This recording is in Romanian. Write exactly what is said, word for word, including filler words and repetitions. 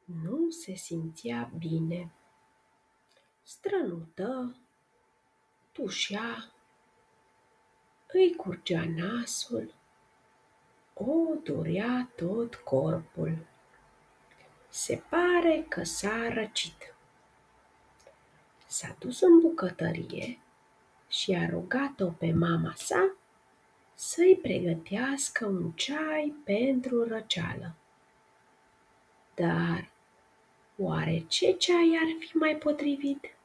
Nu se simțea bine. Strănută, tușea, îi curgea nasul, o durea tot corpul. Se pare că s-a răcit. S-a dus în bucătărie și a rugat-o pe mama sa să-i pregătească un ceai pentru răceală. Dar oare ce ceai ar fi mai potrivit?